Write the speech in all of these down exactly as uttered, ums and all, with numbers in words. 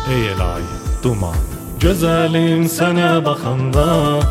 ey elay duman. Gözəlim sənə baxanda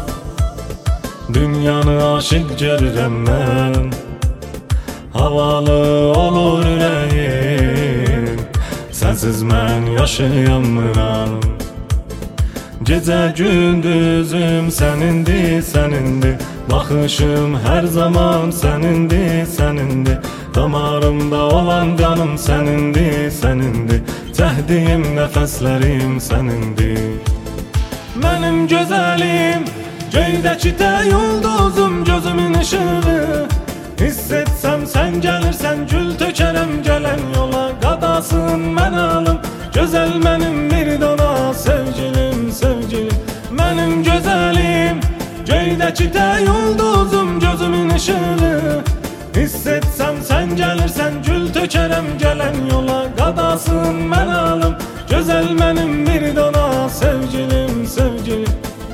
dünyanı aşıq görürəm mən. Havalı olur ürəyim, sənsiz mən yaşayamıram. Gecə gündüzüm sənindir, sənindir. Baxışım hər zaman sənindir, sənindir. Damarımda olan qanım sənindir, sənindir. Cəhdiyim, nəfəslərim sənindir. Mənim gözəlim, göydəki tək ulduzum, gözümün işığı. Hiss etsəm sən gəlirsən, gül tökərəm gələn yola. Qadasın mən alım, gözəl mənim bir dona. Sevgilim, sevgilim, mənim gözəlim, göydəki tək ulduzum, gözümün işığı. Hiss etsəm sən gəlirsən, gül tökərəm gələn yola. Qadasın mən alım, gözəl mənim bir dona. Sevgilim, sevgilim.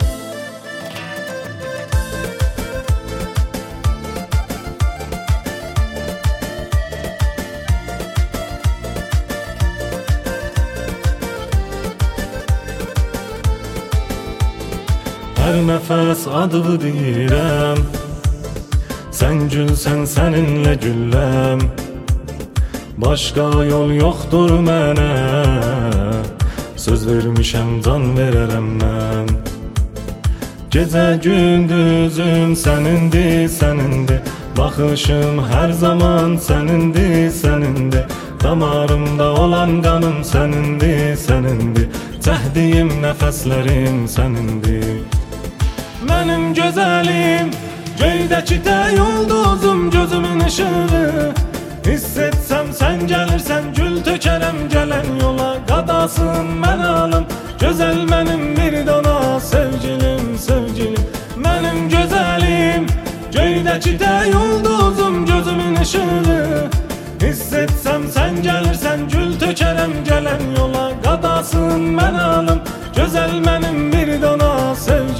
Hər nəfəs adını deyirəm, sən gülsən səninlə gülləm. Başqa yol yoxdur mənə, söz vermişəm can verərəm mən. Gecə gündüzüm sənindir, sənindir. Baxışım hər zaman sənindir, sənindir. Damarımda olan qanım sənindir, sənindir. Cəhdiyim, nəfəslərim sənindir. Mənim gözəlim, göydəki tək ulduzum, gözümün işığı. Hiss etsəm sən gəlirsən, gül tökərəm gələn yola. Qadasın mən alım, gözəl mənim bir dona. Sevgilim, sevgilim, mənim gözəlim, göydəki tək ulduzum, gözümün işığı. Hiss etsəm sən gəlirsən, gül tökərəm gələn yola. Qadasın mən alım, gözəl mənim bir dona. Sevgilim.